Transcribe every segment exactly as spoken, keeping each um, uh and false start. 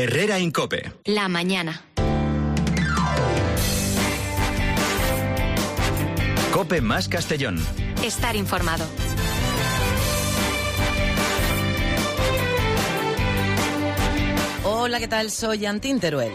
Herrera Incope. La mañana. Cope más Castellón. Estar informado. Hola, ¿qué tal? Soy Antín Teruel.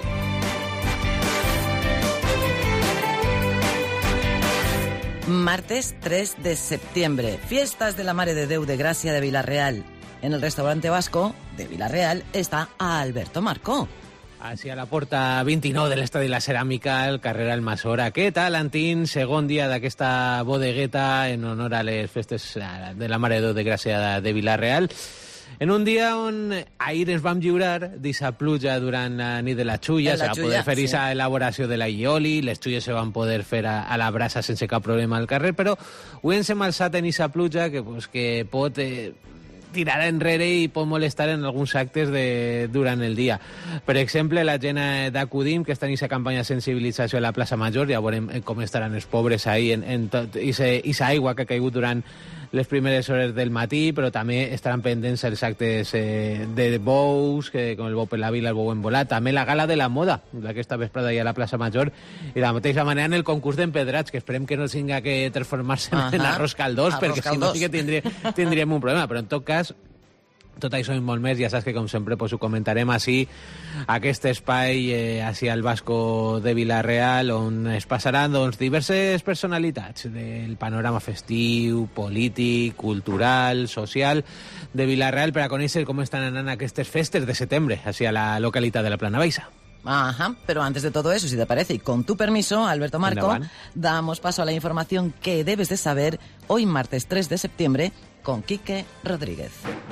Martes tres de septiembre, fiestas de la Mare de Déu de Gràcia de Vila-real. En el restaurante vasco de Vila-real està Alberto Marcó. Així a la porta vint-i-nou de l'Estadi La Ceràmica, el carrer Almassora. Què tal, Antín? Segon dia d'aquesta bodegueta en honor a les festes de la Mare de Déu de Gràcia de Vila-real. En un dia on ahir ens vam lliurar d'eixa pluja durant la nit de la xulla, se va poder fer eixa elaboració de la ioli, les xulles se van poder fer a, a la brasa sense cap problema al carrer, però avui ens hem alçat en eixa pluja que, pues, que pot eh, tirar enrere i pot molestar en alguns actes de, durant el dia. Per exemple, la gent d'Acudim, que està en eixa campanya de sensibilització a la plaça Major, ja veurem com estaran els pobres ahí en, en tot eixa aigua que ha caigut durant les primeres hores del matí, però també estaran pendents els actes eh, de bous, que, com el bou per la vila, el bou embolat, també la gala de la moda, d'aquesta vesprada ja a la plaça Major, i de la mateixa manera en el concurs d'empedrats, que esperem que no tinga que transformar-se uh -huh. en arròs caldós, arròs perquè caldós. Si no sí que tindríem, tindríem un problema, però en tot cas tot això i molt més, ja saps que com sempre pues, ho comentarem així, aquest espai eh, així al Vasco de Vila-real, on es passaran doncs, diverses personalitats del panorama festiu, polític, cultural, social de Vila-real per a conèixer com estan anant aquestes festes de setembre així a la localitat de la Plana Baixa. Ajá, pero antes de todo eso, si te parece, y con tu permiso, Alberto Marcó, damos paso a la información que debes de saber hoy martes tres de septiembre con Quique Rodríguez.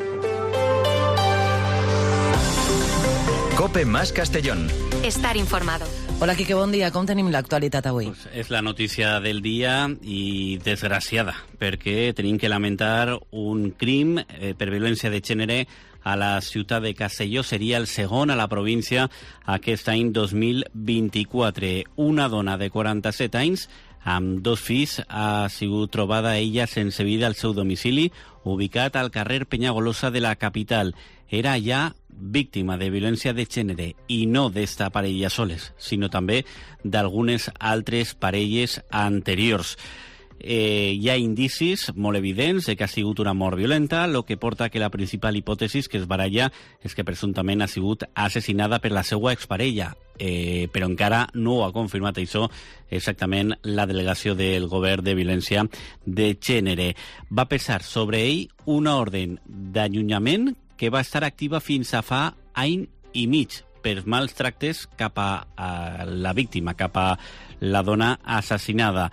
Cope más Castellón. Estar informado. Hola, Quique, bon dia. Com tenim l'actualitat avui? Pues és la notícia del dia i desgraciada, perquè tenim que lamentar un crim eh, per violència de gènere a la ciutat de Castelló. Seria el segon a la província aquest any dos mil vint-i-quatre. Una dona de quaranta-set anys amb dos fills ha sigut trobada ella sense vida al seu domicili, ubicat al carrer Penyagolosa de la capital. Era ja víctima de violència de gènere i no d'esta parella soles, sinó també d'algunes altres parelles anteriors. Eh, hi ha indicis molt evidents de que ha sigut una mort violenta, el que porta que la principal hipòtesi que es baralla és que presumptament ha sigut assassinada per la seva exparella, eh, però encara no ho ha confirmat això exactament la delegació del govern de violència de gènere. Va pesar sobre ell una ordre d'allunyament que va estar activa fins a fa any i mig per mals tractes cap a, a la víctima, cap a la dona assassinada.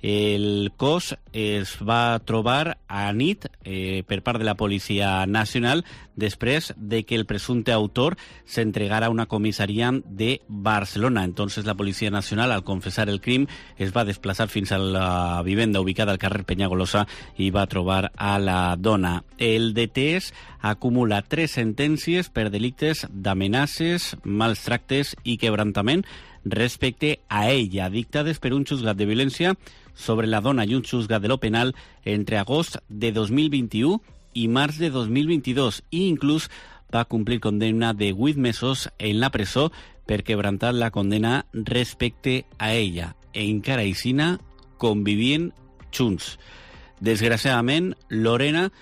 El cos es va trobar a nit eh, per part de la Policia Nacional després de que el presumpte autor s'entregara a una comissaria de Barcelona. Entonces la Policia Nacional, al confessar el crim, es va desplaçar fins a la vivenda ubicada al carrer Penyagolosa i va trobar a la dona. El detès acumula tres sentències per delictes d'amenaces, mals tractes i quebrantament respecte a ella, dictades per un juzgat de violència sobre la dona i un juzgat de lo penal entre agost de dos mil vint-i-u i març de dos mil vint-i-dos, i inclús va complir condemna de vuit mesos en la presó per quebrantar la condena respecte a ella. Encara aixina convivien junts. Desgraciadament, Lorena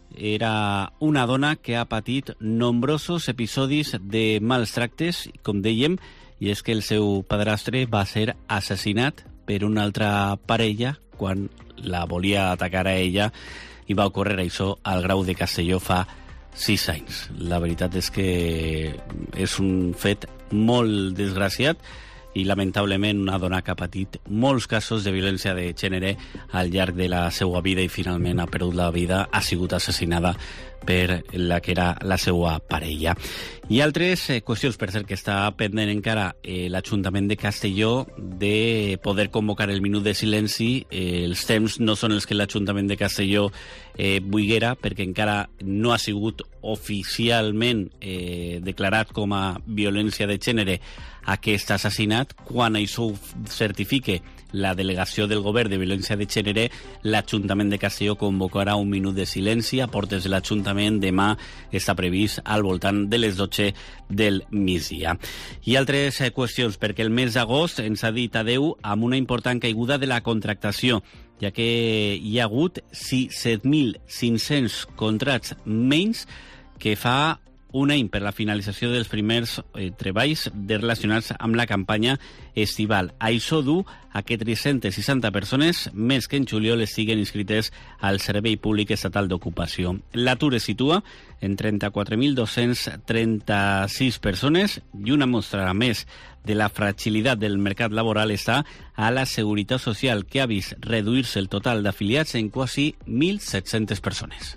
era una dona que ha patit nombrosos episodis de mals tractes, com dèiem, i és que el seu padrastre va ser assassinat per una altra parella quan la volia atacar a ella, i va ocórrer això al Grau de Castelló fa sis anys. La veritat és que és un fet molt desgraciat i lamentablement una dona que ha patit molts casos de violència de gènere al llarg de la seva vida i finalment ha perdut la vida, ha sigut assassinada per la que era la seva parella. Hi ha altres eh, qüestions, per cert, que està pendent encara eh, l'Ajuntament de Castelló de poder convocar el minut de silenci. Eh, els temps no són els que l'Ajuntament de Castelló eh, volguera, perquè encara no ha sigut oficialment eh, declarat com a violència de gènere aquest assassinat. Quan això ho certifique la delegació del govern de violència de gènere, l'Ajuntament de Castelló convocarà un minut de silenci a portes de l'Ajuntament l'emplaçament demà està previst al voltant de les dotze del migdia. I altres eh, qüestions, perquè el mes d'agost ens ha dit adeu amb una important caiguda de la contractació, ja que hi ha hagut set mil cinc-cents contrats menys que fa un any per la finalització dels primers eh, treballs relacionats amb la campanya estival. Això du a que tres-centes seixanta persones més que en juliol estiguen inscrites al Servei Públic Estatal d'Ocupació. L'atur es situa en trenta-quatre mil dos-cents trenta-sis persones i una mostra més de la fragilitat del mercat laboral està a la Seguretat Social, que ha vist reduir-se el total d'afiliats en quasi mil set-centes persones.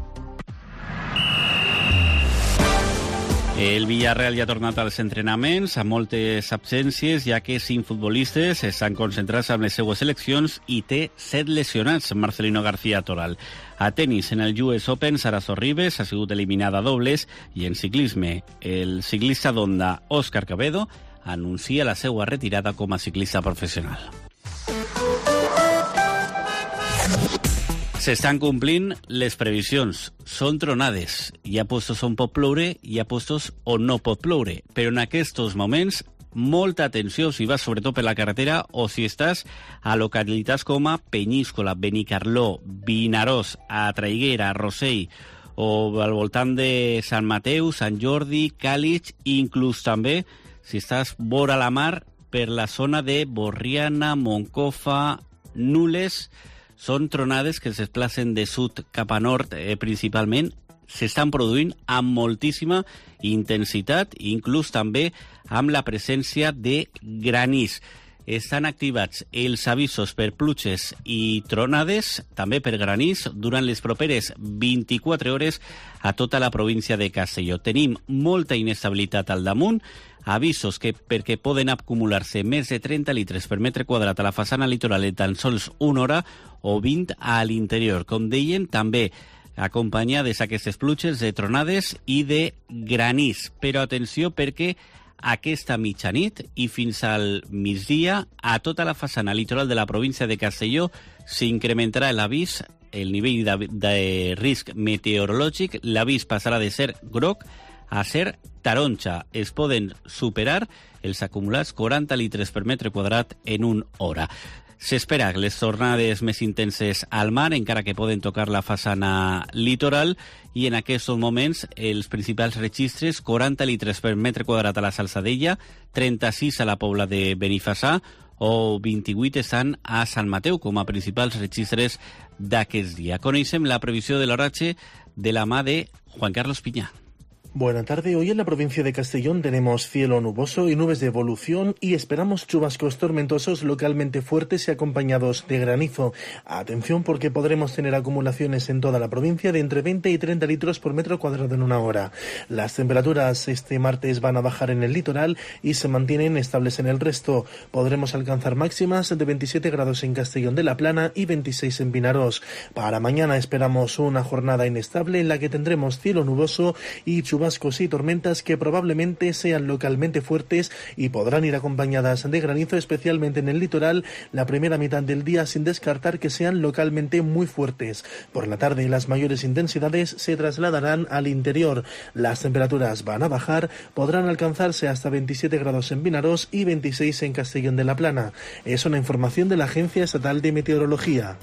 El Villarreal ja ha tornat als entrenaments, amb moltes absències, ja que cinc futbolistes estan concentrats amb les seues seleccions i té set lesionats, Marcelino García Toral. A tenis, en el U S Open, Sara Sorribes ha sigut eliminada a dobles, i en ciclisme, el ciclista d'Honda, Òscar Cabedo, anuncia la seva retirada com a ciclista professional. S'estan complint les previsions. Són tronades. Hi ha postos on pot ploure, hi ha postos on no pot ploure. Però en aquests moments, molta atenció si vas sobretot per la carretera o si estàs a localitats com a Penyíscola, Benicarló, Vinaròs, a Traiguera, a Rossell, o al voltant de Sant Mateu, Sant Jordi, Càlig, inclús també si estàs vora la mar per la zona de Borriana, Moncofa, Nules. Són tronades que es desplacen de sud cap a nord, eh, principalment. S'estan produint amb moltíssima intensitat, inclús també amb la presència de granís. Estan activats els avisos per pluges i tronades, també per granís, durant les properes vint-i-quatre hores a tota la província de Castelló. Tenim molta inestabilitat al damunt, avisos que perquè poden acumular-se més de trenta litres per metre quadrat a la façana litoral en tan sols una hora o vint a l'interior. Com deien, també acompanyades aquestes pluges de tronades i de granís. Però atenció, perquè aquesta mitjanit i fins al migdia a tota la façana litoral de la província de Castelló s'incrementarà l'avís, el nivell de, de risc meteorològic. L'avís passarà de ser groc a ser taronja. Es poden superar els acumulats quaranta litres per metre quadrat en una hora. S'espera les tornades més intenses al mar, encara que poden tocar la façana litoral, i en aquests moments els principals registres: quaranta litres per metre quadrat a la Salzadella, trenta-sis a la Pobla de Benifassà o vint-i-vuit estan a Sant Mateu com a principals registres d'aquest dia. Coneixem la previsió de l'oratge de la mà de Juan Carlos Piña. Buenas tardes. Hoy en la provincia de Castellón tenemos cielo nuboso y nubes de evolución y esperamos chubascos tormentosos localmente fuertes y acompañados de granizo. Atención, porque podremos tener acumulaciones en toda la provincia de entre veinte y treinta litros por metro cuadrado en una hora. Las temperaturas este martes van a bajar en el litoral y se mantienen estables en el resto. Podremos alcanzar máximas de veintisiete grados en Castellón de la Plana y veintiséis en Vinaròs. Para mañana esperamos una jornada inestable en la que tendremos cielo nuboso y chubascos y tormentas que probablemente sean localmente fuertes y podrán ir acompañadas de granizo, especialmente en el litoral, la primera mitad del día, sin descartar que sean localmente muy fuertes. Por la tarde las mayores intensidades se trasladarán al interior. Las temperaturas van a bajar, podrán alcanzarse hasta veintisiete grados en Vinaròs y veintiséis en Castellón de la Plana. Es una información de la Agencia Estatal de Meteorología.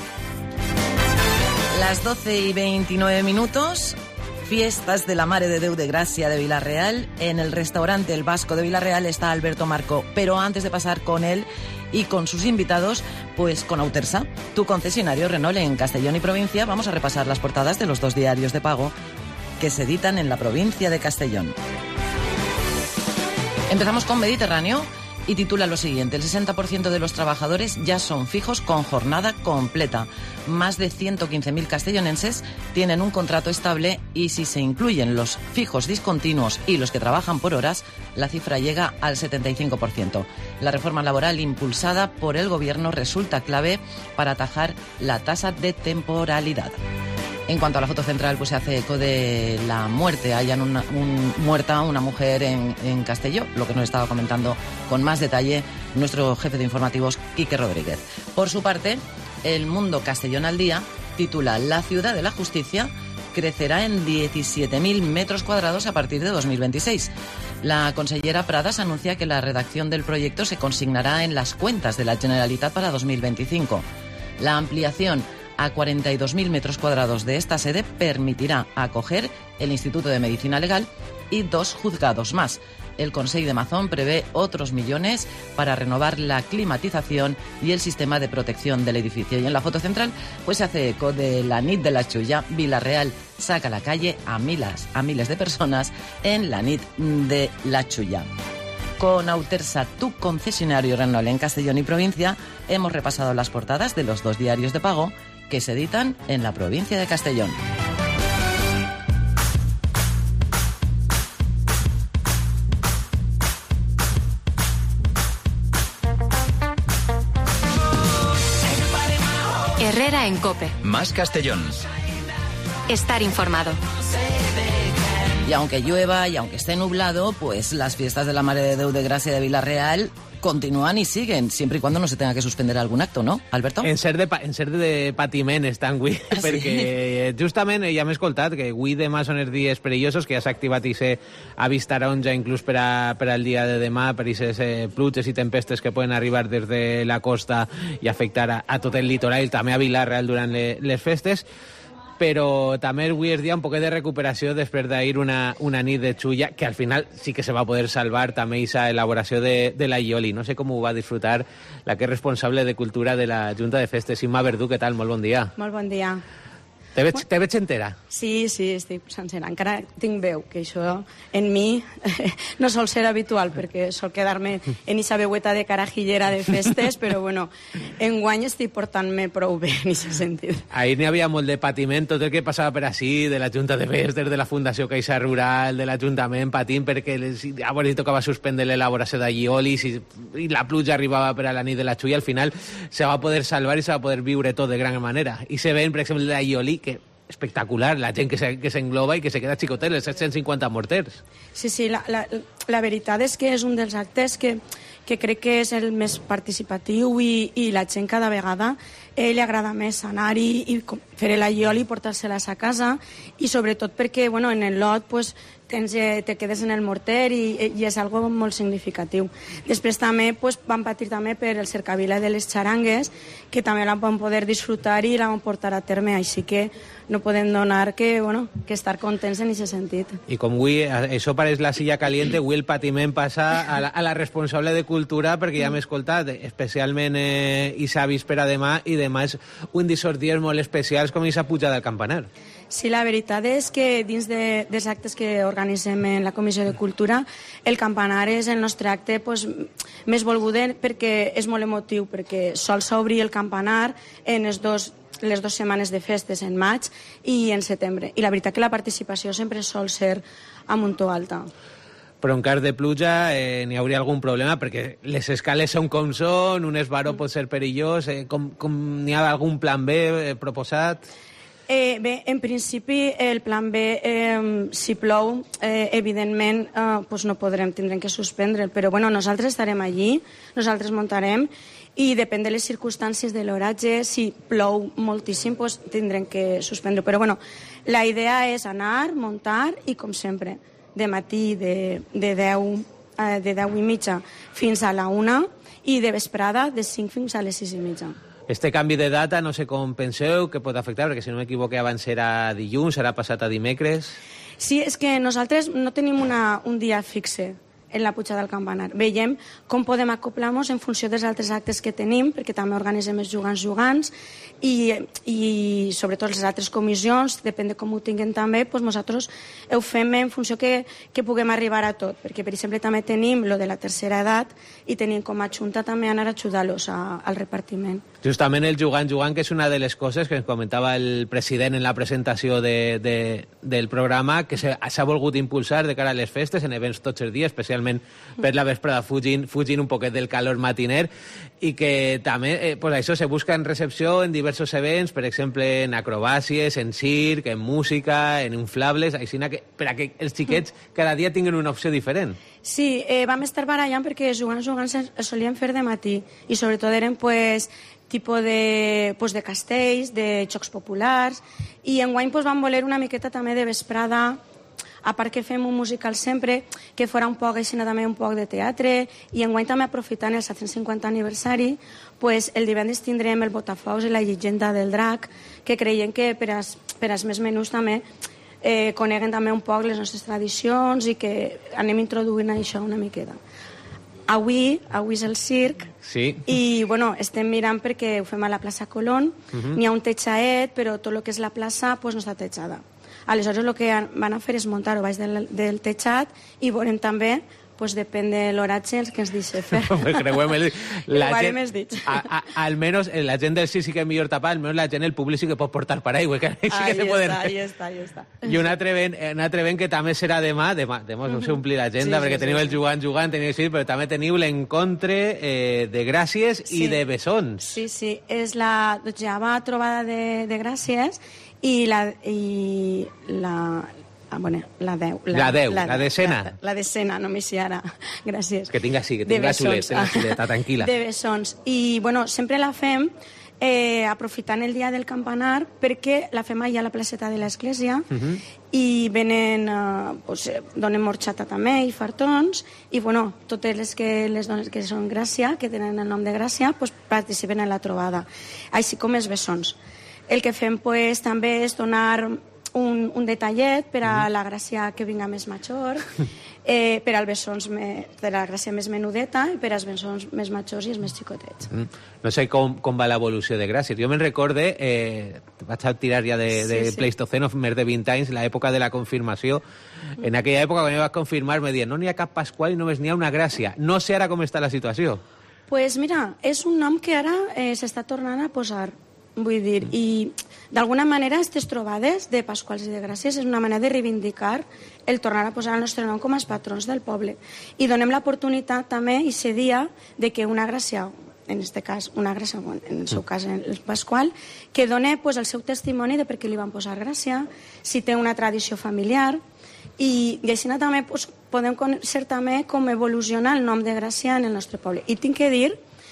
Las doce y veintinueve minutos... Fiestas de la Mare de Déu de Gràcia de Vila-real. En el restaurante El Vasco de Vila-real está Alberto Marco. Pero antes de pasar con él y con sus invitados, pues con Autersa, tu concesionario Renault en Castellón y provincia, vamos a repasar las portadas de los dos diarios de pago que se editan en la provincia de Castellón. Empezamos con Mediterráneo y titula lo siguiente: el sesenta por ciento de los trabajadores ya son fijos con jornada completa. Más de ciento quince mil castellonenses tienen un contrato estable y si se incluyen los fijos discontinuos y los que trabajan por horas, la cifra llega al setenta y cinco por ciento. La reforma laboral impulsada por el Gobierno resulta clave para atajar la tasa de temporalidad. En cuanto a la foto central, pues se hace eco de la muerte. Hayan una, un, muerta una mujer en, en Castelló, lo que nos estaba comentando con más detalle nuestro jefe de informativos, Quique Rodríguez. Por su parte, El Mundo Castellón al Día titula: La ciudad de la justicia crecerá en diecisiete mil metros cuadrados a partir de dos mil veintiséis. La consellera Pradas anuncia que la redacción del proyecto se consignará en las cuentas de la Generalitat para dos mil veinticinco. La ampliación a cuarenta y dos mil metros cuadrados de esta sede permitirá acoger el Instituto de Medicina Legal y dos juzgados más. El Consell de Mazón prevé otros millones para renovar la climatización y el sistema de protección del edificio. Y en la foto central pues se hace eco de la nit de la Chulla. Vila-real saca a la calle a miles, a miles de personas en la nit de la Chulla. Con Autersa, tu concesionario Renault en Castellón y provincia, hemos repasado las portadas de los dos diarios de pago que se editan en la provincia de Castellón. Herrera en COPE. Más Castellón. Estar informado. Y aunque llueva y aunque esté nublado, pues las fiestas de la Mare de Déu de Gràcia de Vila-real continúan y siguen, siempre y cuando no se tenga que suspender algún acto, no, Alberto? En ser de, pa en ser de patiment estan avui, ah, sí? Perquè justament ja m'he escoltat que avui demà són els dies perillosos, que ja s'ha activat i ser avís taronja inclús per, a, per al dia de demà, per aquestes eh, pluges i tempestes que poden arribar des de la costa i afectar a, a tot el litoral, també a Vila-real durant le, les festes. Però també avui és dia un poquet de recuperació després d'ahir una, una nit de xulla, que al final sí que se va poder salvar també aquesta elaboració de, de la Ioli. No sé com ho va disfrutar la que és responsable de Cultura de la Junta de Festes, Imma Verdú. Què tal? Molt bon dia. Molt bon dia. Te veig, te veig entera? Sí, sí, estic sencera. Encara tinc veu, que això en mi no sol ser habitual, perquè sol quedar-me en aquesta veueta de carajillera de festes, però bueno, enguany estic portant-me prou bé en aquest sentit. Ahir n'hi havia molt de patiment, tot el que passava per així, de la Junta de Festes, de la Fundació Caixa Rural, de l'Ajuntament, patint, perquè llavors li tocava suspendre l'elaboració de lliolis i, i la pluja arribava per a la nit de la Xulla, al final se va poder salvar i se va poder viure tot de gran manera. I se ven, per exemple, la llioli, que espectacular, la gent que s'engloba i que se queda xicotet, els set cents cinquanta morters. Sí, sí, la, la, la veritat és que és un dels actes que, que crec que és el més participatiu i, i la gent cada vegada eh, li agrada més anar-hi i fer la llioli i portar-se-les a casa, i sobretot perquè bueno, en el lot pues, tens, eh, te quedes en el morter i, i és algo molt significatiu. Després també pues, van patir també per el cercavila de les xarangues, que també la van poder disfrutar i la van portar a terme, així que no podem donar que, bueno, que estar contents en aquest sentit. I com avui això pareix la silla caliente, avui el patiment passa a la, a la responsable de Cultura, perquè ja m'he escoltat, especialment eh, Isa víspera demà, i demà és un d'aquests dies molt especials com aquesta pujada al campanar. Sí, la veritat és que dins de, dels actes que organitzem en la Comissió de Cultura, el campanar és el nostre acte pues, més volgudet, perquè és molt emotiu, perquè sol s'obrir el campanar en els dos les dues setmanes de festes en maig i en setembre. I la veritat que la participació sempre sol ser a muntó alta. Però en cas de pluja eh, n'hi hauria algun problema, perquè les escales són com són, un esbaró mm. pot ser perillós, eh, com, com n'hi ha algun plan B eh, proposat? Eh, bé, en principi el plan B, eh, si plou, eh, evidentment eh, pues no podrem, tindrem que suspendre'l, però bueno, nosaltres estarem allí, nosaltres muntarem, i depèn de les circumstàncies de l'oratge, si plou moltíssim pues tindrem que suspendre-ho, però bueno, la idea és anar, muntar i com sempre, de matí de, de, deu, eh, de deu i mitja fins a la una i de vesprada de cinc fins a les sis i mitja. Este canvi de data, no sé com penseu que pot afectar, perquè si no m'equivoque abans era dilluns, serà passat a dimecres. Sí, és que nosaltres no tenim una, un dia fixe en la pujada del campanar. Veiem com podem acoplar-nos en funció dels altres actes que tenim, perquè també organitzem els jugants-jugants i, i sobretot les altres comissions, depèn de com ho tinguem també, doncs nosaltres ho fem en funció que, que puguem arribar a tot, perquè per exemple també tenim lo de la tercera edat i tenim com a junta també anar a ajudar-los al repartiment. Justament el jugant-jugant, que és una de les coses que ens comentava el president en la presentació de, de, del programa, que s'ha volgut impulsar de cara a les festes, en events tots els dies, especialment per la vesprada, fugint, fugint un poquet del calor matiner, i que també eh, pues això se busca en recepció en diversos events, per exemple en acrobàcies, en circ, en música, en inflables, així que per a que els xiquets cada dia tinguin una opció diferent. Sí, eh, vam estar barallant perquè jugant, jugant es solien fer de matí i sobretot eren pues, tipus de, pues, de castells, de jocs populars i enguany pues, vam voler una miqueta també de vesprada, a part que fem un musical sempre, que fora un poc així també un poc de teatre i enguany també aprofitant el set-cents cinquanta aniversari pues, el divendres tindrem el Botafocs i la llegenda del drac que creiem que per als, per als més menús també eh, coneguen també un poc les nostres tradicions i que anem introduint això una miqueta. Avui, avui és el circ sí. i bueno, estem mirant perquè ho fem a la plaça Colón, uh-huh. N'hi ha un techaet però tot el que és la plaça pues, no està techada. Aleshores el que van a fer és muntar-ho baix del, del techat i veurem també pues depèn de l'horatge el que ens deixa fer. Creuem el... La gent, més dit. A, a, almenys la gent del sí sí que és millor tapar, almenys la gent el públic sí que pot portar paraigua, que sí que se poden... Ahí està, ahí està. I un altre event, un altre event que també serà demà, demà, demà no s'omplir l'agenda, sí, perquè sí, teniu sí, el jugant jugant, teniu sí, però també teniu l'encontre eh, de Gràcies sí. I de Bessons. Sí, sí, és la dotzeava trobada de, de Gràcies i la... I la Ah, bueno, la deu. La, la deu, la, la decena. La, la decena, no m'hi sé ara. Gràcies. Que tinga sí, que tinga xulet, tinga xuleta, tranquil·la. De Bessons. I, bueno, sempre la fem eh, aprofitant el dia del campanar perquè la fem allà a la placeta de l'església uh-huh. i venen, eh, pues, donen morxata també i fartons i, bueno, totes les, que, les dones que són Gràcia, que tenen el nom de Gràcia, pues, participen en la trobada, així com els Bessons. El que fem, pues, també és donar... Un, un detallet per a la Gràcia que vinga més major, eh, per als bessons me, per a la Gràcia més menudeta i per als bessons més majors i els més xicotets. Mm. No sé com, com va l'evolució de Gràcies. Jo me'n recorde, eh, vaig a tirar ja de, de sí, sí. Pleistoceno, més de vint anys, l'època de la confirmació. Mm. En aquella època, quan em vaig confirmar, me deien no n'hi ha cap Pasqual i només n'hi ha una Gràcia. No sé ara com està la situació. Pues mira, és un nom que ara eh, s'està tornant a posar. Vull dir, i d'alguna manera aquestes trobades de Pasquals i de Gràcies és una manera de reivindicar el tornar a posar el nostre nom com a patrons del poble. I donem l'oportunitat també, i ser dia, de que una Gràcia, en aquest cas, una Gràcia, en el seu cas el Pasqual, que doni pues, el seu testimoni de per què li van posar Gràcia, si té una tradició familiar, i, i així també pues, podem conèixer també com evoluciona el nom de Gràcia en el nostre poble. I tinc que dir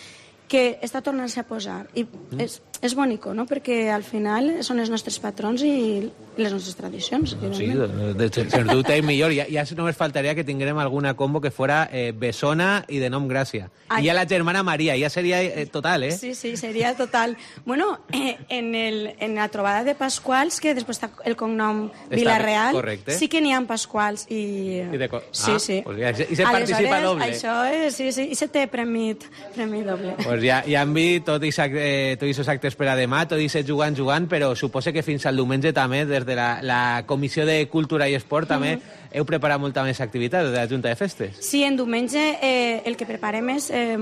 que està tornant-se a posar. I mm. és, és bonico, no? Perquè al final són els nostres patrons i les nostres tradicions. No, sí, de, de, sens dubte és millor. Ja, ja només faltaria que tinguérem alguna combo que fora eh, Bessona i de nom Gràcia. Ai. I ja la germana Maria, ja seria eh, total, eh? Sí, sí, seria total. Bueno, eh, en, el, en la trobada de Pasquals, que després està el cognom Vilareal, correcte. Sí que n'hi ha Pasquals i... I de co- sí, ah, sí. Pues ja, i se participa doble. Això és, sí, sí, i se té premi, premi doble. Pues ja, ja han vist tots aquests eh, actes per a demà, tot aquest jugant, jugant, però suposo que fins al diumenge també, des de la, la Comissió de Cultura i Esport, també mm-hmm. heu preparat molta més activitat de la Junta de Festes. Sí, en diumenge eh, el que preparem és eh,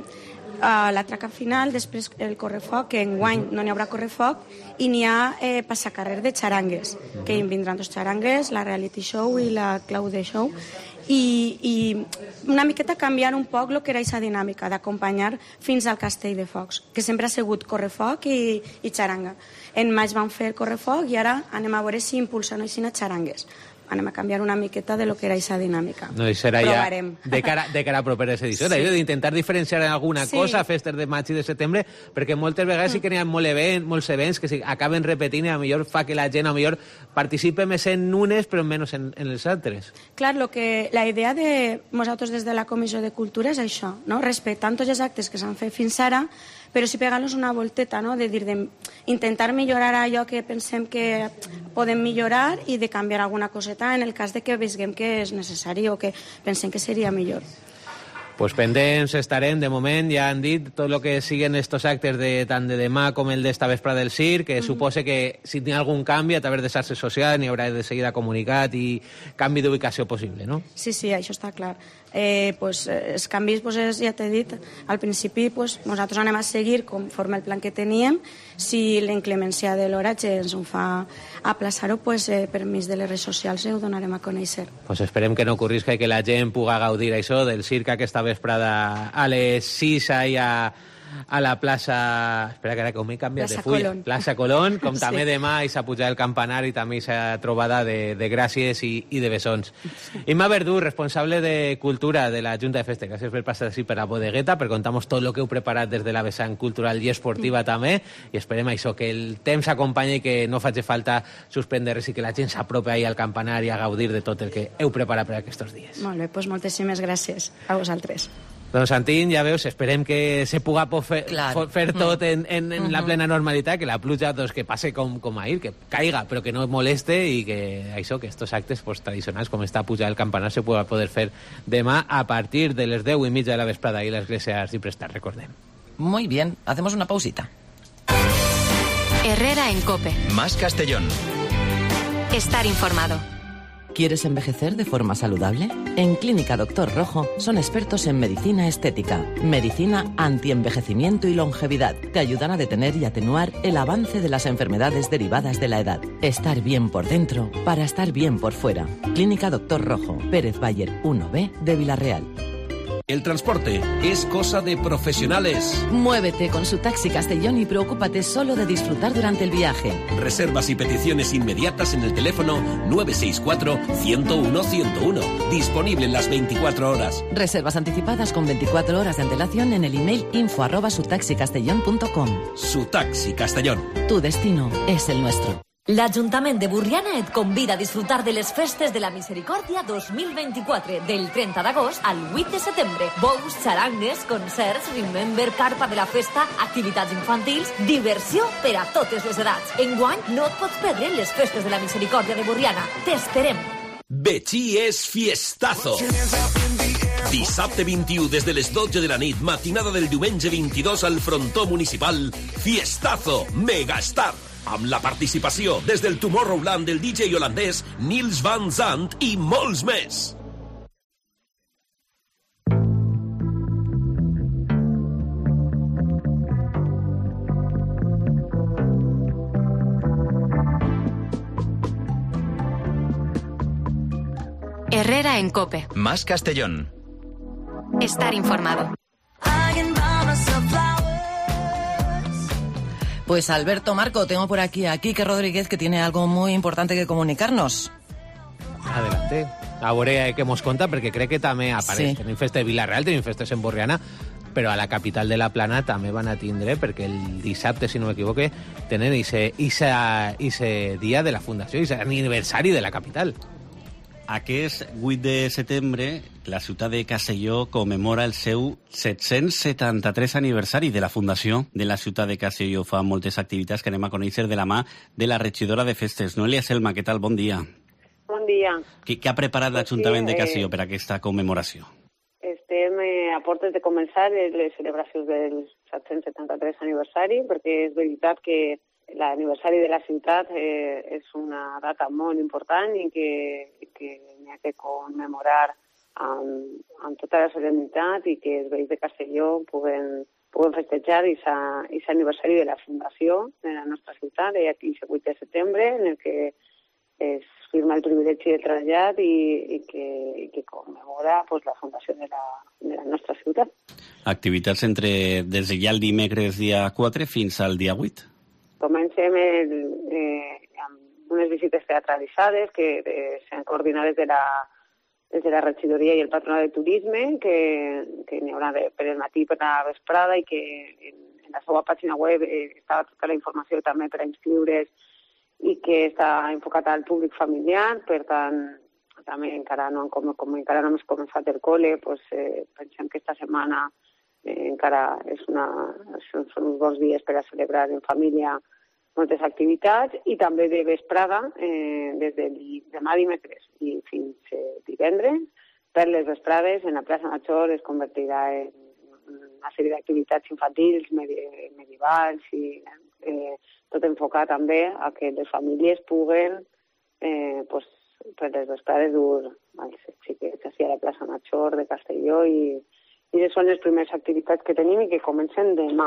la traca final, després el correfoc, que enguany no n'hi haurà correfoc, i n'hi ha eh, passacarrer de xarangues, mm-hmm. que hi vindran dos xarangues, la reality show i la clau de show, i, i una miqueta canviar un poc el que era aquesta dinàmica d'acompanyar fins al Castell de Focs, que sempre ha sigut correfoc i, i xaranga. En maig vam fer correfoc i ara anem a veure si impulsen així a xarangues. Anem a canviar una miqueta de lo que era aquesta dinàmica. No, i serà Provarem. Ja de cara, de cara a properes edicions. Sí. D'intentar diferenciar en alguna sí. cosa festes de maig i de setembre, perquè moltes vegades mm. sí que n'hi ha molt event, molts events que sí, acaben repetint i a millor fa que la gent a millor participe més en unes però menys en, en els altres. Clar, lo que, la idea de nosaltres des de la Comissió de Cultura és això, no? Respectant tots els actes que s'han fet fins ara, però sí pegar-los una volteta, no? De dir, de intentar millorar allò que pensem que podem millorar i de canviar alguna coseta en el cas de que veiem que és necessari o que pensem que seria millor. Pues pendents estarem, de moment ja han dit tot el que siguen estos actes de, tant de demà com el d'esta vespre del circ, que mm-hmm. supose que si hi ha algun canvi a través de xarxes socials n'hi haurà de seguida comunicat i canvi d'ubicació possible, no? Sí, sí, això està clar. Eh, pues, els canvis, pues, és, ja t'he dit, al principi pues, nosaltres anem a seguir conforme el plan que teníem. Si l'inclemència de l'horatge ens ho fa aplaçar-ho, pues, eh, per mig de les redes socials ho donarem a conèixer. Pues esperem que no ocorrisca i que la gent puga gaudir això del circ aquesta vesprada a les sis i a a la plaça... Espera, que ara com he canviat plaça de full. Colón. Plaça Colón, com Sí. també demà i s'ha pujat el campanar i també s'ha trobada de, de gràcies i, i de bessons. Sí. Imma Verdú, responsable de Cultura de la Junta de Festes, gràcies per passar així per la bodegueta, per contar-nos tot el que heu preparat des de la vessant cultural i esportiva mm. també, i esperem això, que el temps acompanyi i que no faci falta suspendre res i que la gent s'apropi ahir al campanar i a gaudir de tot el que heu preparat per aquests dies. Molt bé, doncs moltíssimes gràcies a vosaltres. Doncs, Santín, ja veus, esperem que se puga fer, fer tot en, en, en la plena normalitat, que la pluja doncs, que passe com, com ahir, que caiga, però que no moleste i que això, que estos actes pues, tradicionals, com està pujada el campanar, se pueda poder fer demà a partir de les deu i mitja de la vesprada i l'església Arciprestat, recordem. Muy bien, hacemos una pausita. Herrera en COPE. Más Castellón. Estar informado. ¿Quieres envejecer de forma saludable? En Clínica Doctor Rojo son expertos en medicina estética, medicina antienvejecimiento y longevidad. Te ayudan a detener y atenuar el avance de las enfermedades derivadas de la edad. Estar bien por dentro para estar bien por fuera. Clínica Doctor Rojo, Pérez Bayer uno B de Villarreal. El transporte es cosa de profesionales. Muévete con su taxi Castellón y preocúpate solo de disfrutar durante el viaje. Reservas y peticiones inmediatas en el teléfono nueve seis cuatro, ciento uno, ciento uno. Disponible en las veinticuatro horas. Reservas anticipadas con veinticuatro horas de antelación en el email info arroba sutaxicastellón punto com. Su taxi Castellón. Tu destino es el nuestro. L'Ajuntament de Borriana et convida a disfrutar de les Festes de la Misericòrdia dos mil vint-i-quatre, del trenta d'agost al vuit de setembre. Bous, xarangues, concerts, remember, carpa de la festa, activitats infantils, diversió per a totes les edats. Enguany no et pots perdre les Festes de la Misericòrdia de Borriana. T'esperem! Betxí és fiestazo! Dissabte vint-i-u, des de les dotze de la nit, matinada del diumenge vint-i-dos al frontó municipal, fiestazo, megastar! Amb la participació des del Tomorrowland del D J holandès Niels Van Zandt i molts més. Herrera en COPE. Más Castellón. Estar informado. Pues Alberto, Marco, tengo por aquí a Quique Rodríguez, que tiene algo muy importante que comunicarnos. Adelante. A veure què mos conta, perquè crec que també apareix. Sí. Tenim festa de Vilareal, tenim festes en Borriana, però a la capital de la Plana també van a tindre, perquè el dissabte, si no m'equivoque, tenen ese, ese, ese dia de la fundació, ese aniversari de la capital. Aquest vuit de setembre, la ciutat de Castelló commemora el seu set-cents setanta-tres aniversari de la fundació de la ciutat de Castelló. Fa moltes activitats que anem a conèixer de la mà de la regidora de festes, Noelia Selma. Què tal? Bon dia. Bon dia. Què, què ha preparat pues l'Ajuntament sí, de Castelló eh, per aquesta commemoració? Estem eh, a portes de començar les celebracions del set-cents setanta-tres aniversari, perquè és veritat que l'aniversari de la ciutat eh, és una data molt important i que, que n'hi ha que commemorar amb, amb tota la solemnitat i que els veïns de Castelló puguen, puguen festejar aquest aniversari de la fundació de la nostra ciutat, el quinze vuit de setembre, en el que es firma el privilegi de treballar i, i, que, i que commemora pues, la fundació de la, de la nostra ciutat. Activitats entre des de ja el dimecres dia quatre fins al dia vuit? Comencem el, eh, amb unes visites teatralitzades que eh, s'han coordinat des de, la, des de la regidoria i el patronat de turisme, que, que n'hi haurà de, per el matí per la vesprada i que en, en la seva pàgina web eh, està tota la informació també per a inscriure's i que està enfocat al públic familiar, per tant, també encara no, com, com encara no hem començat el col·le, pues, eh, pensem que esta setmana Eh, encara és una, són, són uns bons dies per a celebrar en família moltes activitats i també de vesprada, eh, des de demà dimecres i fins eh, divendres, per les vesprades en la plaça Major es convertirà en una sèrie d'activitats infantils, medi medievals i eh, tot enfocat també a que les famílies puguen eh, pues, per les vesprades dur els xiquets així a la plaça Major de Castelló i I són les primeres activitats que tenim i que comencen demà,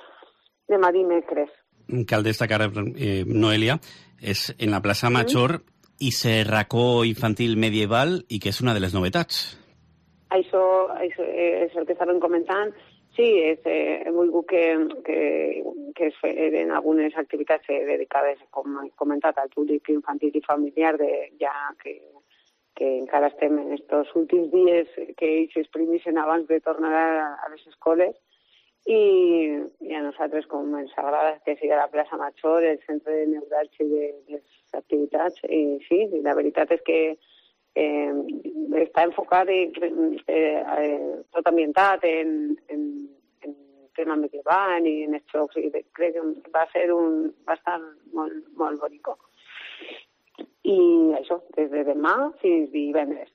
demà dimecres. Cal destacar, eh, Noelia, és en la plaça Major mm. i se racó infantil medieval i que és una de les novetats. Això, això és el que estàvem comentant. Sí, és, eh, he volgut que, que, que es feren algunes activitats dedicades, com he comentat, al públic infantil i familiar, de, ja que, que encara estem en aquests últims dies que ells es primixen abans de tornar a, a les escoles, i, i a nosaltres, com ens agrada que sigui la plaça Major, el centre de neuràlgia de les activitats, i sí, la veritat és que Eh, està enfocat i eh, eh, tot ambientat en, en, en tema medieval i en els jocs, i crec que va ser un, va estar molt, molt bonic. I això, des de demà fins divendres.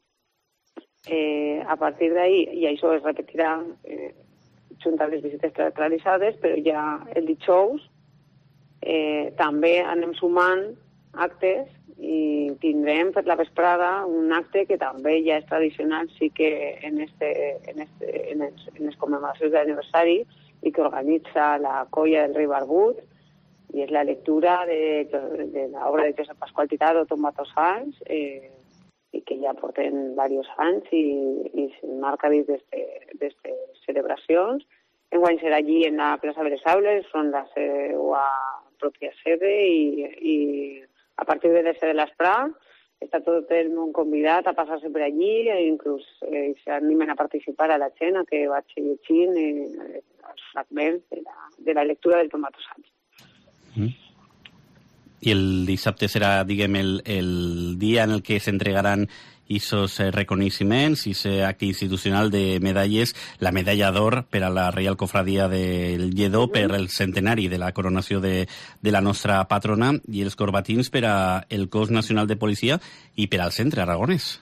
Eh, a partir d'ahir, i això es repetirà eh, junt a les visites teatralitzades, però ja el dijous eh, també anem sumant actes i tindrem per la vesprada un acte que també ja és tradicional, sí que en, este, en, este, en, les, en les commemoracions de l'aniversari, i que organitza la Colla del Rei Barbut, i és la lectura de, de l'obra de Josep Pasqual Tirado, Tomba dos anys, eh, i que ja porten diversos anys i, i s'enmarca dins d'aquestes celebracions. Enguany serà allí en la plaça de les Aules, on la seva pròpia sede, i, i a partir de les de l'Esprà està tot el món convidat a passar-se per allí, e inclús eh, s'animen a participar a la gent, que vaig llegint eh, els fragments de la, de la lectura del Tomba dos anys. Mm. I el dissabte serà, diguem, el, el dia en el que s'entregaran esos eh, reconeixements, ese acte institucional de medalles, la medalla d'or per a la Reial Cofradia del Lledó per el centenari de la coronació de, de la nostra patrona, i els corbatins per a el Cos Nacional de Policia i per al Centre Aragonès.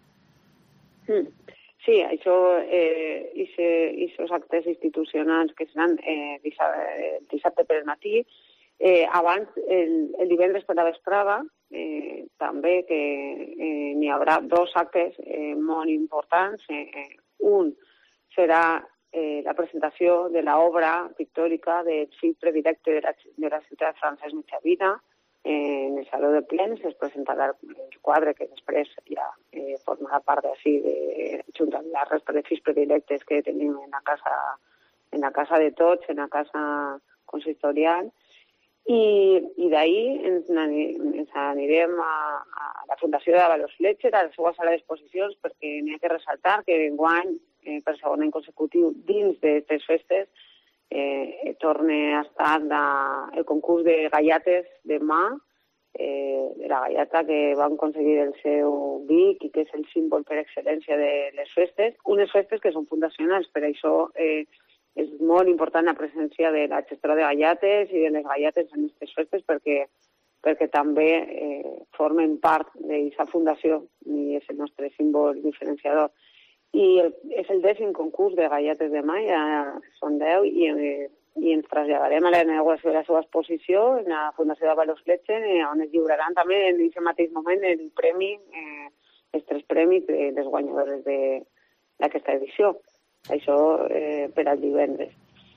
Mm. Sí, això, eh, aquests actes institucionals que seran eh, dissabte, dissabte per el matí, Eh, abans, el, el divendres per la vesprada, eh, també que eh, n'hi haurà dos actes eh, molt importants. Eh, un serà eh, la presentació de l'obra pictòrica del fill predilecte de la, de la ciutat, Francesc Mitjavila, eh, en el Saló de Plens. Es presentarà el quadre que després ja eh, formarà part d'ací, junt amb la resta de fills predilectes que tenim en la casa, en la casa de tots, en la casa consistorial. I, i d'ahir ens, ens anirem a, a la Fundació de Valors Letcher, a la seva sala d'exposicions, perquè n'hi ha que ressaltar que enguany, eh, per segon any consecutiu, dins d'aquestes festes, eh, torna a estar la, el concurs de gallates de mà, eh, de la gallata que van aconseguir el seu Vic i que és el símbol per excel·lència de les festes, unes festes que són fundacionals, per això eh, és molt important la presència de la gestora de gallates i de les gallates en aquestes festes, perquè, perquè també eh, formen part d'aquesta fundació i és el nostre símbol diferenciador. I el, és el dècim concurs de gallates de mà, ja són deu, i, eh, i ens traslladarem a la inauguració de la seva exposició en la Fundació de Valors Letcher, eh, on es lliuraran també en aquest mateix moment el premi, eh, els tres premis de les guanyadores d'aquesta edició. Això eh, per al divendres.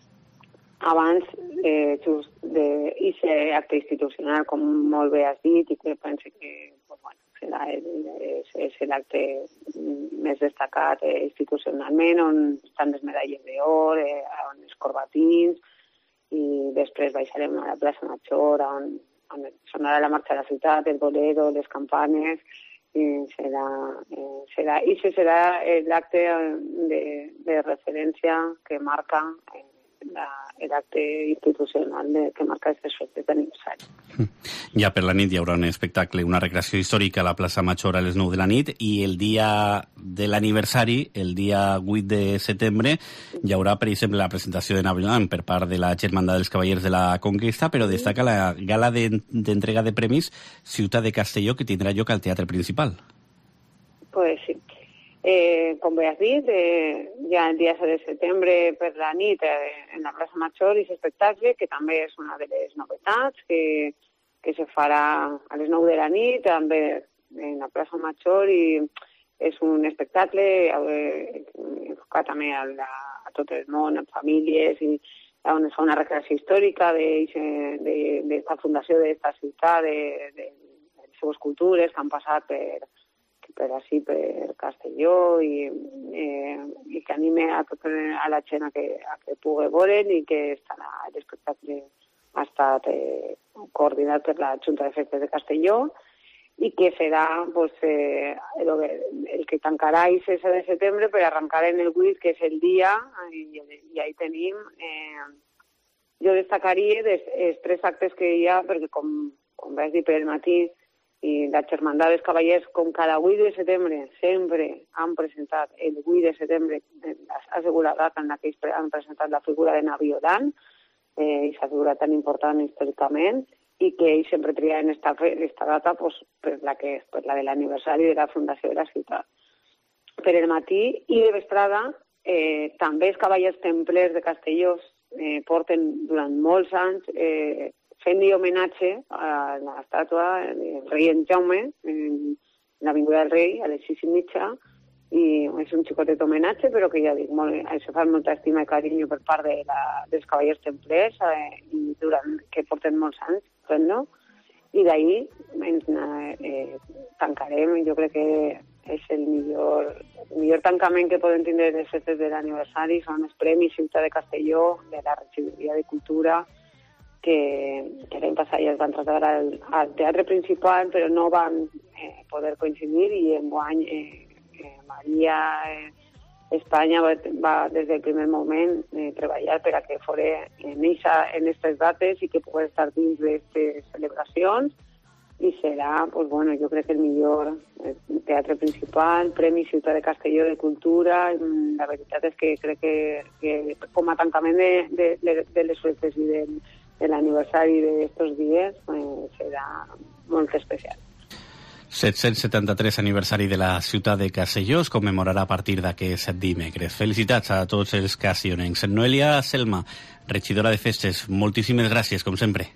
Abans, eh, just d'aquest acte institucional, com molt bé has dit, i que penso que pues, bueno, serà el, és, és l'acte més destacat eh, institucionalment, on estan les medalles d'or, eh, on els corbatins, i després baixarem a la plaça Major, on, on sonarà la marxa de la ciutat, el bolero, les campanes. I serà, eh, serà, i ese serà l'acte de, de referència que marca eh, l'acte institucional de, que marca aquestes festes d'aniversari. Ja per la nit hi haurà un espectacle, una recreació històrica a la plaça Major a les nou de la nit, i el dia de l'aniversari, el dia vuit de setembre, hi haurà, per exemple, la presentació de Napoleón per part de la Germandat dels Cavallers de la Conquesta, però destaca la gala d'entrega de, de premis Ciutat de Castelló, que tindrà lloc al Teatre Principal. Pues sí. Eh, com bé has dit, eh, ja el dia set de setembre per la nit eh, en la plaça Major i l'espectacle, que també és una de les novetats, que, que se farà a les nou de la nit, també en la plaça Major, i és un espectacle eh, enfocat també a, la, a tot el món, a famílies, i on es fa una recreació històrica d'esta fundació d'esta ciutat, de, de, de les seves cultures que han passat per per així per Castelló, i, eh, i que han anime a, tot, a la gent a que, a que pugui veure'n i que estarà l'espectacle ha estat eh, coordinat per la Junta de Festes de Castelló i que serà pues, eh, el, el que tancarà el setze de setembre per arrencar en el vuit, que és el dia, i, i ahí tenim... Eh, jo destacaria des, els tres actes que hi ha, perquè com, com vaig dir per el matí, i la Germandat dels Cavallers, com cada vuit de setembre, sempre han presentat el vuit de setembre, la data en la que han presentat la figura de Naviolant, eh, aquesta figura tan important històricament, i que ells sempre trien esta, esta data pues, per, la que, per la de l'aniversari de la fundació de la ciutat. Per el matí i de vesprada, eh, també els Cavallers Templers de Castelló eh, porten durant molts anys eh, fent-li homenatge a l'estàtua del rei en Jaume, en l'Avinguda del Rei, a les sis i mitja, i és un xicotet homenatge, però que ja dic, molt, això fa molta estima i carinyo per part de la, dels Cavallers Templers, eh, i durant, que porten molts anys fent-lo, i d'ahir eh, tancarem, jo crec que és el millor, el millor tancament que poden tindre les festes de l'aniversari, són els Premis Ciutat de Castelló, de la Regidoria de Cultura, que, que l'any passat ja es van traslladar al, al teatre principal, però no van eh, poder coincidir, i enguany eh, eh, Maria eh, Espanya va, va des del primer moment eh, treballar per a que fos en aquestes dates i que pogués estar dins d'aquestes celebracions, i serà, pues, bueno, jo crec que el millor eh, teatre principal, Premi Ciutat de Castelló de Cultura. La veritat és que crec que, que com a tancament de, de, de, de les festes i de de l'aniversari d'estos dies eh, serà molt especial. set-cents setanta-tres aniversari de la ciutat de Castelló es commemorarà a partir d'aquest dimecres. Felicitats a tots els castellonencs. Noelia Selma, regidora de festes, moltíssimes gràcies, com sempre.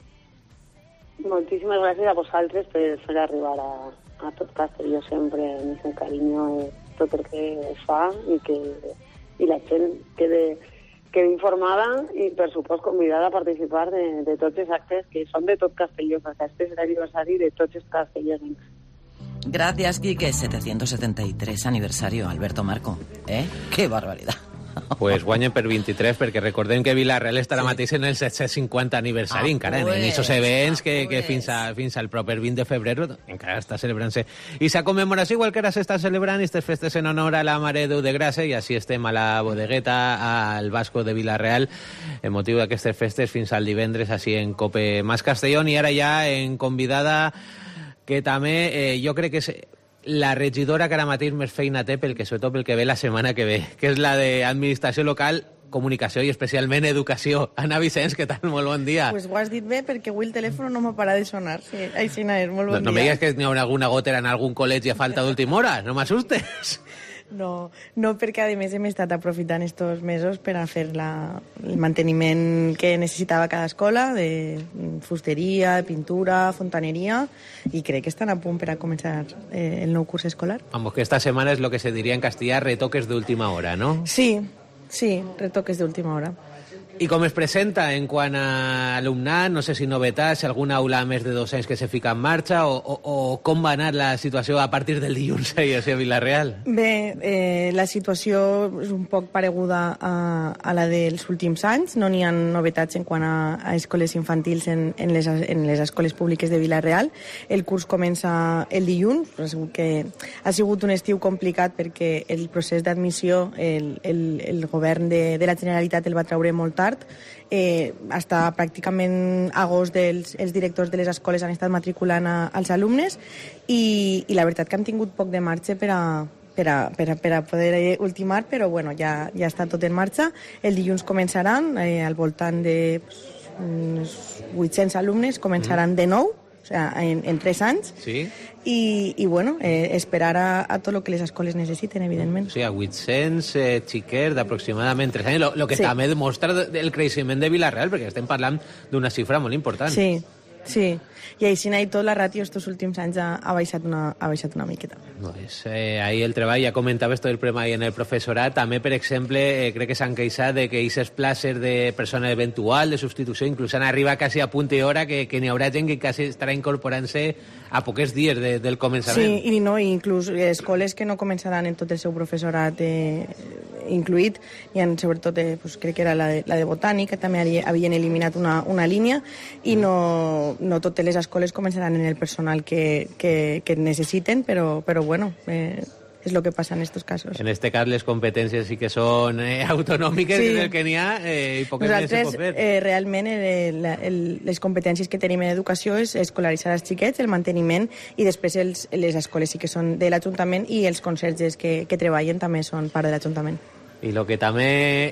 Moltíssimes gràcies a vosaltres per fer arribar a, a tot Castelló sempre amb un carinyo eh, tot el que es fa i que i la gent quede queda informada i, per supost, convidada a participar de, de tots els actes que són de tot Castelló, perquè este és l'aniversari de tots els castellonencs. Gracias, Quique. setecientos setenta y tres aniversario, Alberto Marco. ¿Eh? ¡Qué barbaridad! Pues guanyen per vint-i-tres, perquè recordem que Vila-real estarà sí. mateix en el set-cents cinquanta aniversari, ah, encara pues, en aquests events ah, que, que fins, a, fins al proper vint de febrer encara està celebrant-se. I sa commemoració, igual que ara s'està celebrant aquestes festes en honor a la Mare de Déu de Gràcia, i així estem a la bodegueta, al Vasco de Vila-real, en motiu d'aquestes festes fins al divendres, així en Cope Más Castellón. I ara ja en convidada, que també eh, jo crec que és la regidora que ara mateix més feina té pel que, sobretot pel que ve la setmana que ve, que és la d'Administració Local, Comunicació i especialment Educació. Anna Vicens, què tal? Molt bon dia. Pues ho has dit bé, perquè avui el telèfon no m'ha parat de sonar. Sí, així no és, molt bon no, no dia. No me digues que n'hi ha alguna gotera en algun col·legi a falta d'última hora, no m'assustes. No, no, perquè a més hem estat aprofitant estos mesos per a fer la, el manteniment que necessitava cada escola, de fusteria, de pintura, fontaneria, i crec que estan a punt per a començar eh, el nou curs escolar. Vamos, que esta semana es lo que se diría en castellà retoques de última hora, ¿no? Sí, sí, retoques de última hora. I com es presenta en quant a alumnat? No sé si novetats, si alguna aula a més de dos anys que se fica en marxa, o, o, o com va anar la situació a partir del dilluns ahir a Vila-real? Bé, eh, la situació és un poc pareguda a, a la dels últims anys. No n'hi ha novetats en quant a, a escoles infantils en, en, les, en les escoles públiques de Vila-real. El curs comença el dilluns, ha sigut, que ha sigut un estiu complicat perquè el procés d'admissió el, el, el govern de, de la Generalitat el va treure molt tard. Eh, hasta pràcticament agost dels, els directors de les escoles han estat matriculant a, als alumnes i, i la veritat que han tingut poc de marxa per a, per a, per a, per a poder ultimar, però bueno, ja, ja està tot en marxa. El dilluns començaran eh, al voltant de pues, uns vuit-cents alumnes, començaran mm. de nou, o sea, en, en tres anys. Sí. I, i bueno, eh, esperar a, a tot el que les escoles necessiten, evidentment. O sigui, a vuit-cents eh, xiquers d'aproximadament tres anys, lo, lo que sí. també demostra el creixement de Vila-real, perquè estem parlant d'una xifra molt important. Sí, sí. I així i tot la ràtio estos últims anys ha, ha, baixat, una, ha baixat una miqueta. No, és, eh, ahí el treball, ja comentava esto del problema ahí en el professorat, també, per exemple, eh, crec que s'han queixat de que aquestes places de persona eventual, de substitució, inclús han arribat quasi a punt i hora, que, que n'hi haurà gent que quasi estarà incorporant-se a poques dies de, del començament. Sí, i no, inclús escoles que no començaran en tot el seu professorat eh, incluït, i en, sobretot eh, pues, crec que era la de, la de botànica, també havien eliminat una, una línia, i no, no totes les escoles començaran en el personal que, que, que necessiten, però, però bueno... Eh, és el que passa en aquests casos. En este cas, les competències sí que són eh, autonòmiques, sí. del que n'hi ha, eh, i poc més se pot fer. Eh, realment, eh, la, el, les competències que tenim en educació és escolaritzar els xiquets, el manteniment, i després els, les escoles sí que són de l'Ajuntament, i els conserges que, que treballen també són part de l'Ajuntament. I el que també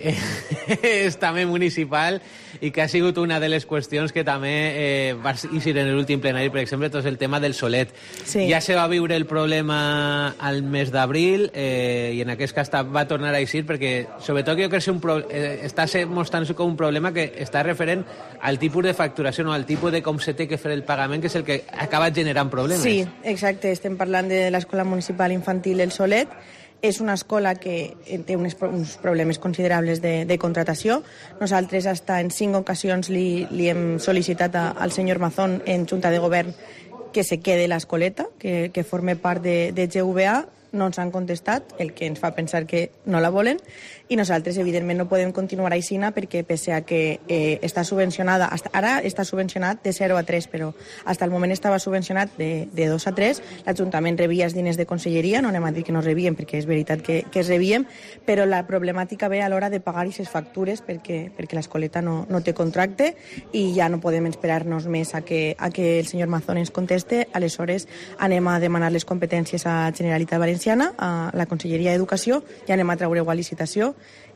és també municipal i que ha sigut una de les qüestions que també eh, va eixir en l'últim plenari, per exemple, tot el tema del solet. Sí. Ja se va viure el problema al mes d'abril eh, i en aquest cas va tornar a eixir perquè, sobretot, jo crec que un pro eh, està mostrant-se com un problema que està referent al tipus de facturació o al tipus de com se té que fer el pagament, que és el que acaba generant problemes. Sí, exacte. Estem parlant de l'Escola Municipal Infantil El Solet. És una escola que té uns, uns problemes considerables de, de contratació. Nosaltres hasta en cinc ocasions li, li hem sol·licitat a, al senyor Mazón en Junta de Govern que se quede l'escoleta, que, que forme part de, de G V A. No ens han contestat, el que ens fa pensar que no la volen, i nosaltres, evidentment, no podem continuar aixina perquè, pese a que eh, està subvencionada, hasta, ara està subvencionat de zero a tres, però fins al moment estava subvencionat de, de dos a tres, l'Ajuntament rebia els diners de conselleria, no anem a dir que no rebien, perquè és veritat que, que es rebien, però la problemàtica ve a l'hora de pagar aquestes factures perquè, perquè l'escoleta no, no té contracte i ja no podem esperar-nos més a que, a que el senyor Mazón ens conteste. Aleshores, anem a demanar les competències a Generalitat Valenciana, a la Conselleria d'Educació, i anem a treure a licitació,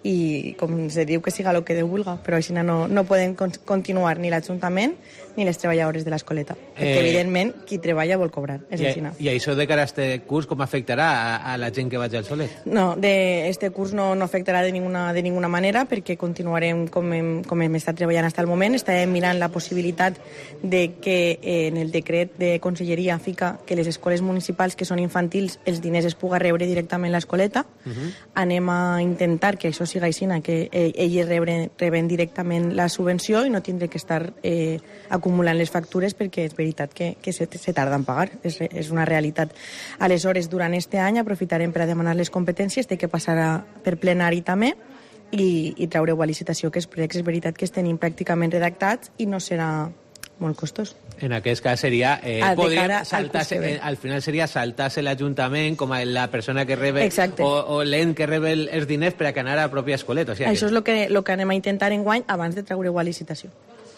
i com se diu que siga el que Déu vulga, però així no, no poden con continuar ni l'Ajuntament ni les treballadores de l'escoleta, perquè eh, evidentment qui treballa vol cobrar, és així. I, I això de cara a este curs com afectarà a, a la gent que vagi al Solet? No, de este curs no, no afectarà de ninguna, de ninguna manera, perquè continuarem com hem, com hem estat treballant fins al moment. Estarem mirant la possibilitat de que eh, en el decret de Conselleria fica que les escoles municipals que són infantils els diners es puga rebre directament l'escoleta. Uh-huh. Anem a intentar que això siga així, que eh, ells reben, reben directament la subvenció i no tindré que estar eh, acumulant les factures, perquè és veritat que, que se, se tarda en pagar, és, és una realitat. Aleshores, durant este any aprofitarem per a demanar les competències, de que passarà per plenari també, i, i traureu a licitació que els projectes és veritat que es tenim pràcticament redactats i no serà molt costós. En aquest cas seria eh, podria saltar-se, al, eh, al final seria saltar-se l'Ajuntament com a la persona que rebe Exacte. o, o l'ent que rebe els diners per a que anar a la pròpia escoleta. O sigui, això que... és el que, lo que anem a intentar enguany abans de treure-ho a licitació.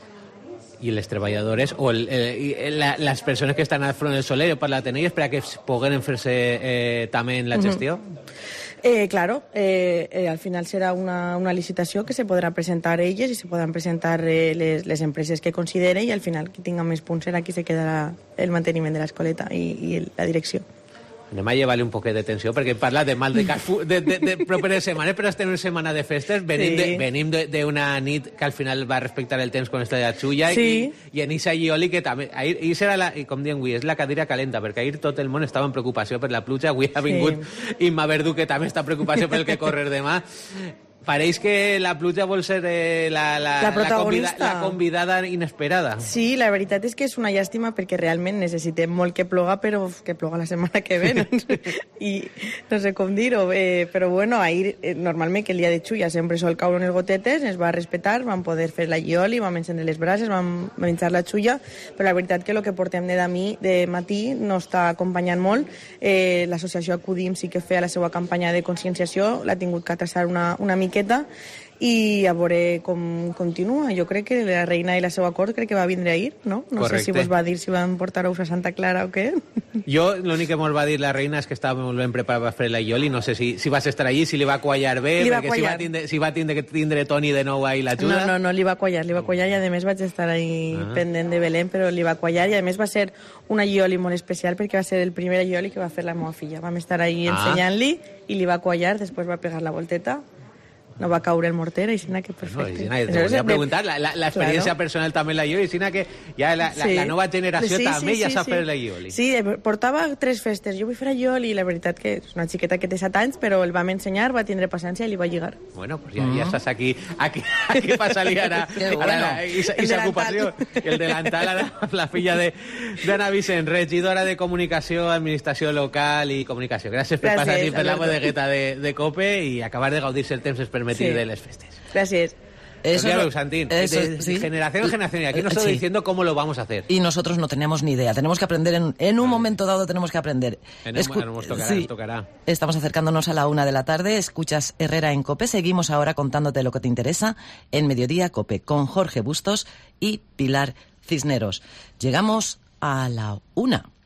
I les treballadores o el, el, la, les persones que estan al front del Soler, heu parlat amb elles per a que puguen fer-se eh, també en la gestió? Uh-huh. Eh, claro, eh, eh, al final serà una, una licitació que se podrà presentar elles i se podran presentar eh, les, les empreses que considere, i al final qui tinga més punts serà qui se quedarà el manteniment de l'escoleta i, i el, la direcció. Anem a llevar-li un poquet d'atenció, perquè hem parlat de mal de, de, de, de properes setmanes, però estem en una setmana de festes, venim sí. d'una nit que al final va respectar el temps quan està la xulla, sí. i, i en Isa Gioli, que també, ahir, ahir serà la, com diem avui, és la cadira calenta, perquè ahir tot el món estava en preocupació per la pluja, avui ha vingut sí. Imma Verdú, que també està en preocupació pel que correr demà. Pareix que la pluja vol ser eh, la, la, la, la, convida, la convidada inesperada. Sí, la veritat és que és una llàstima perquè realment necessitem molt que ploga, però que ploga la setmana que ve. No? I no sé com dir-ho, eh, però bueno, ahir eh, normalment que el dia de xulla sempre sol caure unes gotetes, es va respetar, vam poder fer la llioli, vam encendre les brases, vam menjar la xulla, però la veritat que el que portem de damí, de matí no està acompanyant molt. Eh, L'associació Acudim sí que feia la seva campanya de conscienciació, l'ha tingut que atrasar una, una mica i a veure com continua. Jo crec que la reina i la seva cort crec que va vindre ahir, no? No Correcte. Sé si vos va dir si van portar ous a Santa Clara o què. Jo, l'únic que mos va dir la reina és que estava molt ben preparat per fer la Ioli, no sé si, si vas estar allí, si li va quallar bé, li perquè si va, tindre, si va tindre que tindre Toni de nou ahí l'ajuda. No, no, no, li va quallar, li va quallar i a més vaig estar ahí ah. pendent de Belén, però li va quallar i a més va ser una Ioli molt especial perquè va ser el primer Ioli que va fer la meva filla. Vam estar ahí ah. ensenyant-li i li va quallar, després va pegar la volteta. no va caure el morter, i sina que perfecte. No, Isina, te volia preguntar, la, la, la experiència claro. personal també la jo, i sina que ja la, la, sí. la nova generació sí, també sí, ja sí, sap sí. fer la ioli. Sí, portava tres festes, jo vull fer a ioli, i la veritat que és una xiqueta que té set anys, però el vam ensenyar, va tindre paciència i li va lligar. Bueno, pues ja, mm. ja estàs aquí, aquí, aquí passaria ara, ara bueno. la, i, i s'ocupació. El delantal, ara, la filla d'Anna Vicent, regidora de Comunicació, Administració Local i Comunicació. Gràcies per passar aquí per la bodegueta de, de COPE i acabar de gaudir-se el temps es permetir sí. de les festes. Gracias. Eso, pues ya veo, Santín, eso, de, ¿sí? generación en generación. Y aquí nos estoy sí. diciendo cómo lo vamos a hacer. Y nosotros no tenemos ni idea. Tenemos que aprender, en, en un vale. momento dado tenemos que aprender. En Escu un, nos tocará, sí. nos tocará. Estamos acercándonos a la una de la tarde. Escuchas Herrera en COPE. Seguimos ahora contándote lo que te interesa en Mediodía COPE con Jorge Bustos y Pilar Cisneros. Llegamos a la una.